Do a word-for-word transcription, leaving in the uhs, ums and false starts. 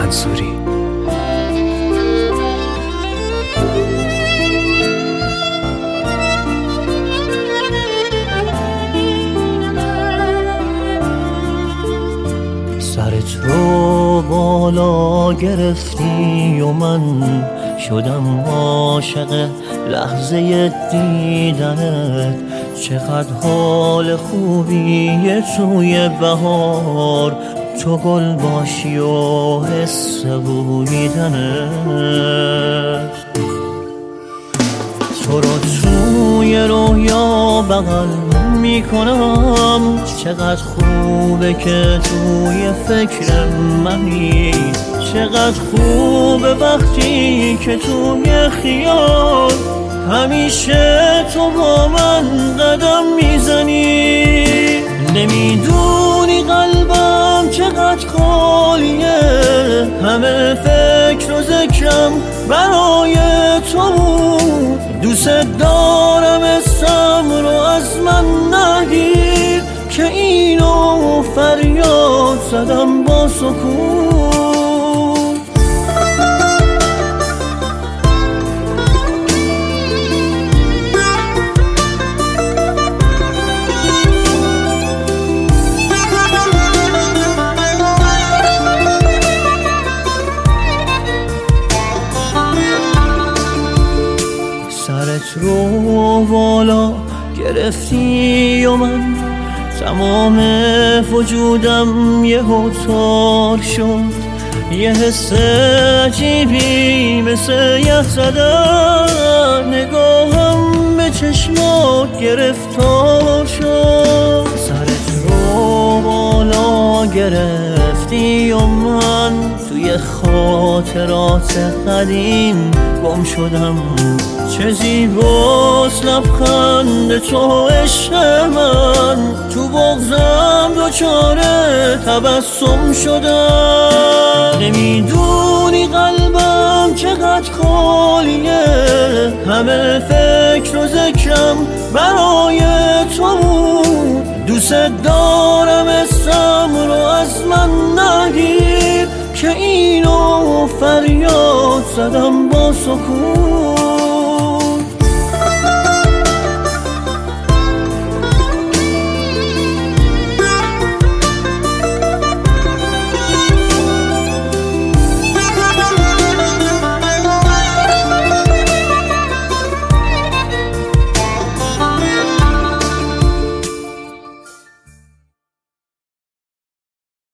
منصوری. سرت رو بالا گرفتی و من شدم عاشق لحظه دیدنت. چقدر حال خوبیه توی بهار، تو گل باشی و حس بویدنت. تو رو توی رویا بغل میکنم، چقدر خوبه که توی فکر منی. چقدر خوبه وقتی که توی خیال همیشه تو با من قدم میزنی. نمیدونی قلبم چقدر خالیه، همه فکر و ذکرم برای تو بود. دوست دارم اسم رو از من نگیر، که اینو فریاد زدم با سکوت. سرت رو بالا گرفتی و من تمام وجودم یه تار شد. یه حس عجیبی مثل یخ زدن، نگاهم به چشمات گرفتار شد. سرت رو بالا گرفتی و من توی خاطرات قدیم گم شدم. چه زیباست لبخند تو عشق من، تو بغضم دوچاره تبسم شدم. نمیدونی قلبم چقدر خالیه، همه فکر و ذکرم برای تو بود. دوست دارم اسم رو از من نگیر، که اینو فریاد زدم با سکوت.